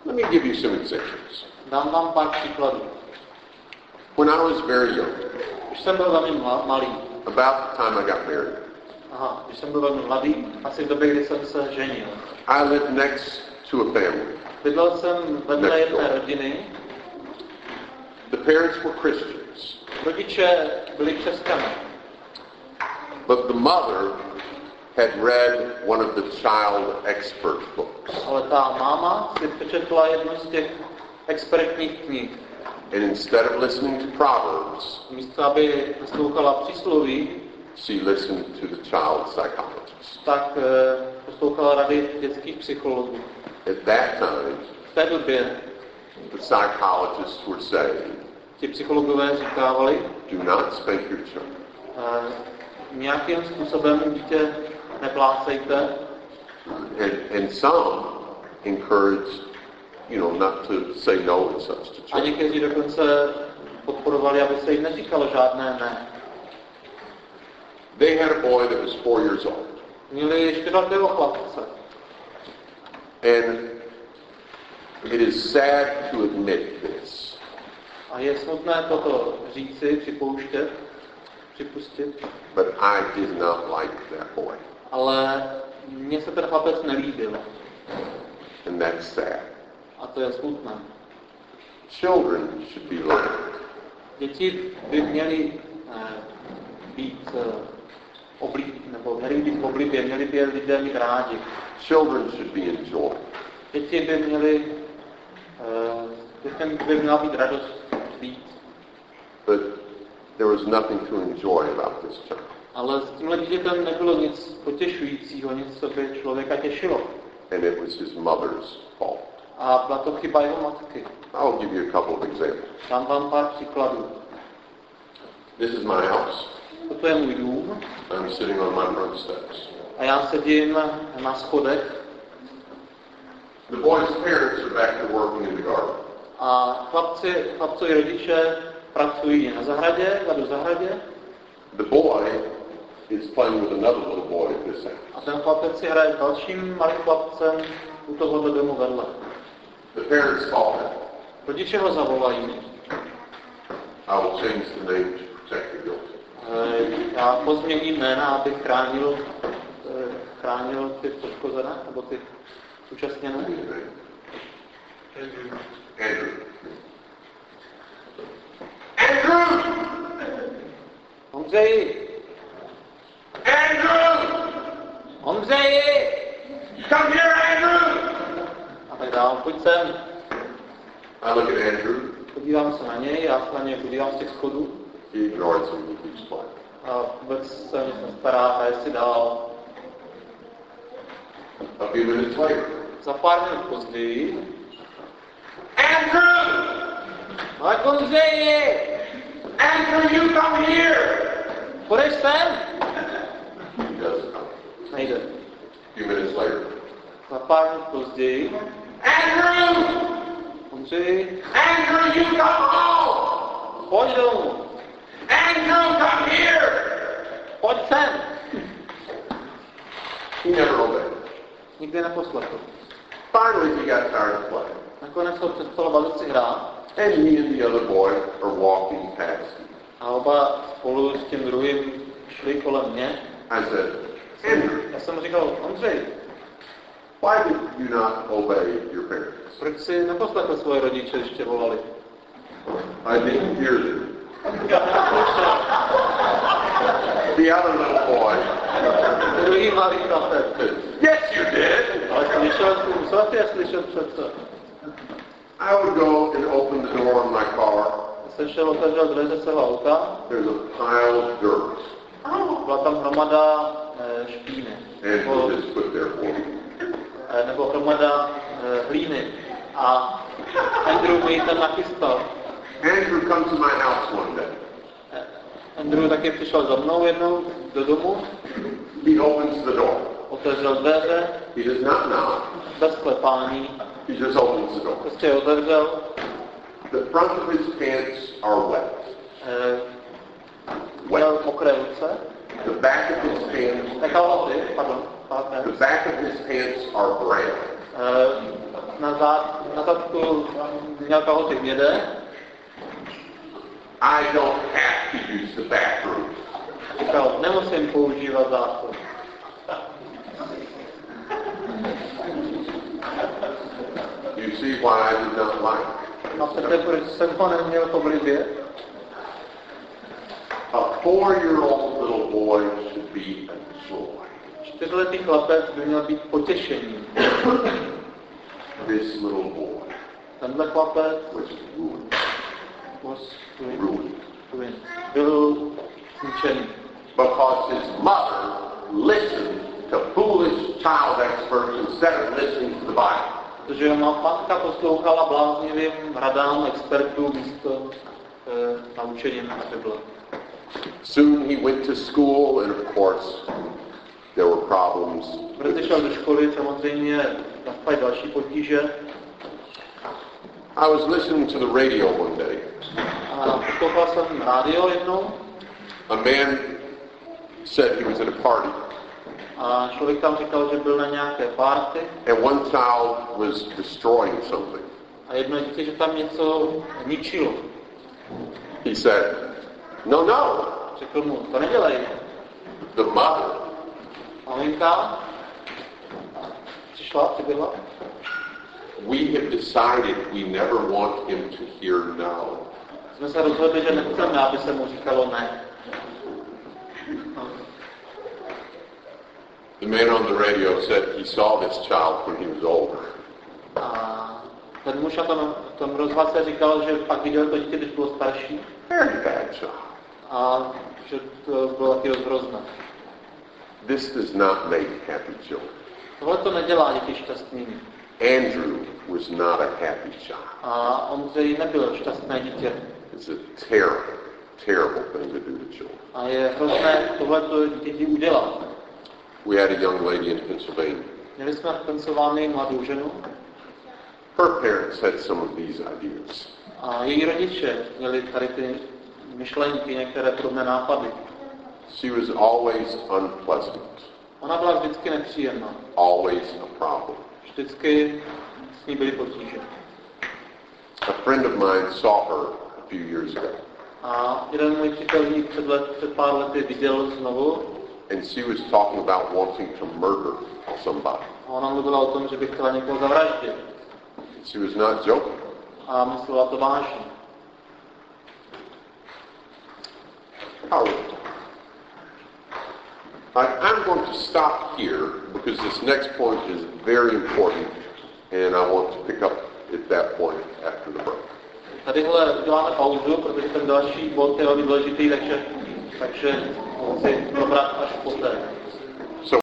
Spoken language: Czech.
Let me give you some examples. Dám vám pár příkladů. When I was very young, Když jsem byl velmi malý, about the time I got married, když jsem byl velmi mladý, asi v době, kdy jsem se ženil, I lived next to a family. bydlel jsem vedle jedné rodiny. The parents were Christians, Rodiče byli křesťané, but the mother had read one of the child expert books. ale ta máma si přečetla jednu z těch expertních knih. And instead of listening to Proverbs, Místo, aby poslouchala přísloví, she listened to the child psychologist. tak poslouchala rady dětských psychologů. At that time, V té době the psychologists were saying, ti psychologové říkávali, do not spank your children. Nějakým způsobem dítě neplácejte. And some encouraged, not to say no to such to A children. někteří dokonce podporovali, aby se jim neříkalo žádné ne. They had a boy that was 4 years old. Měli 4letého chlapce. And it is sad to admit this. A je smutné toto říci, připustit. But I did not like that boy. Ale mně se ten chlapec nelíbil. And that's sad. A to je smutné. Children should be loved. Děti by měly být měly být v oblibě, měli by je lidé mít rádi. Children should be enjoyed. Děti by měly, dětem by měla být radost být. But there was nothing to enjoy about this child. Ale s tímhle dítětem nebylo nic potěšujícího, nic, co by člověka těšilo. And it was his mother's fault. A byla to chyba jeho matky. I'll give you a couple of examples. Dám vám pár příkladů. This is my house. Toto je můj dům. I'm sitting on my front steps. A já sedím na schodech. The boy's parents are back to working in the garden. A chlapcovi rodiče pracují na zahradě, v zahradě. The boy is playing with another little boy at this end. A ten chlapec si hraje s dalším malým chlapcem u tohoto domu vedle. The parents call him. Rodiče ho zavolají. I will change the name to protect the guilty. Já pozměním jména, abych chránil ty poškozené, nebo ty účastněné. Andrew. Ondřeji! Andrew! Ondřeji! Come here, Andrew! A tak dál, pojď sem. I look at Andrew. Podívám se na něj, já se na něj podívám z těch schodů. He ignores him and keeps playing. A vůbec se nic nestará a je si dál. A few minutes later. Za pár minut později. Andrew! Tak Ondřeji! Andrew, you come here! Půjdeš sem? He doesn't come. Nejde. A few minutes later. Za pár minut později. Andrew! Ondřeji! Andrew, you come home! Pojď domů! Andrew, come here! Pojď sem! He never obeyed. Nikdy neposlechl. Finally, he got tired of playing. Nakonec ho přestalo bavit si hrát. And he and the other boy are walking past him. A oba spolu s tím druhým šli kolem mě. I said, Andrew, Já jsem mu říkal, Ondřej, why did you not obey your parents? proč si neposlechl svoje rodiče, když tě volali? I didn't hear them. The other little boy Druhý malý chlapec. said, yes, you did. Ale slyšel jsem, co ty slyšel přece? I would go and open the door of my car. Jsem šel, otevřel dveře svého auta. There's a pile of dirt. Byla tam hromada špíny. Andrew just put there for me. Nebo hromada hlíny. A Andrew mi ji tam nachystal. Andrew comes to my house one day. Andrew taky přišel za mnou jednou do domu. He opens the door. Otevřel dveře. He does not knock. Bez klepání. He just opens the door. Prostě je otevřel. The front of his pants are wet. Měl mokré ruce. The back of his pants. Pardon. The back of his pants are brown. Na na zadku měl kalhoty hnědé. I don't have to use the bathroom. Říkal, nemusím používat záchod. You see why I did not like it? A přece proč jsem ho neměl v oblibě? A 4-year-old little boy should be a joy. 4letý chlapec by měl být potěšením. This little boy Tenhle chlapec was ruined. Byl zničený. Because his mother listened to foolish child experts instead of listening to the Bible. Protože jeho matka poslouchala bláznivým radám expertů místo naučením na Bible. Soon he went to school, and of course, there were problems. Brzy šel do školy, samozřejmě nastaly další potíže. I was listening to the radio one day. A poslouchal jsem rádio jednou. A man said he was at a party. A člověk tam říkal, že byl na nějaké party. And one child was destroying something. A jedno dítě, že tam něco ničilo. He said, no. Řekl mu, to nedělej. The mother Maminka přišla, přiběhla. We have decided we never want him to hear no. Jsme se rozhodli, že nechceme, aby se mu říkalo ne. The man on the radio said he saw this child when he was older. A ten muž na tom rozhlase říkal, že pak viděl to dítě, když bylo starší. Very bad child. A že to bylo taky hrozné. This does not make happy children. Tohle to nedělá děti šťastnými. Andrew was not a happy child. A Ondřej nebyl šťastné dítě. It's a terrible, terrible thing to do to children. A je hrozné tohleto děti udělat. We had a young lady in Pennsylvania. Měli jsme v Pensylvánii mladou ženu. Her parents had some of these ideas. A její rodiče měli tady ty myšlenky, některé podobné nápady. She was always unpleasant. Ona byla vždycky nepříjemná. Always a problem. Vždycky s ní byly potíže. A friend of mine saw her a few years ago. A jeden můj přítel ji před pár lety viděl znovu. And she was talking about wanting to murder somebody. A ona mluvila o tom, že by chtěla někoho zavraždit. She was not joking. A myslela to vážně. I'm going to stop here because this next point is very important and I want to pick up at that point after the break. Tadyhle uděláme pauzu, protože ten další bod je velmi důležitý, takže ho chci probrat až poté.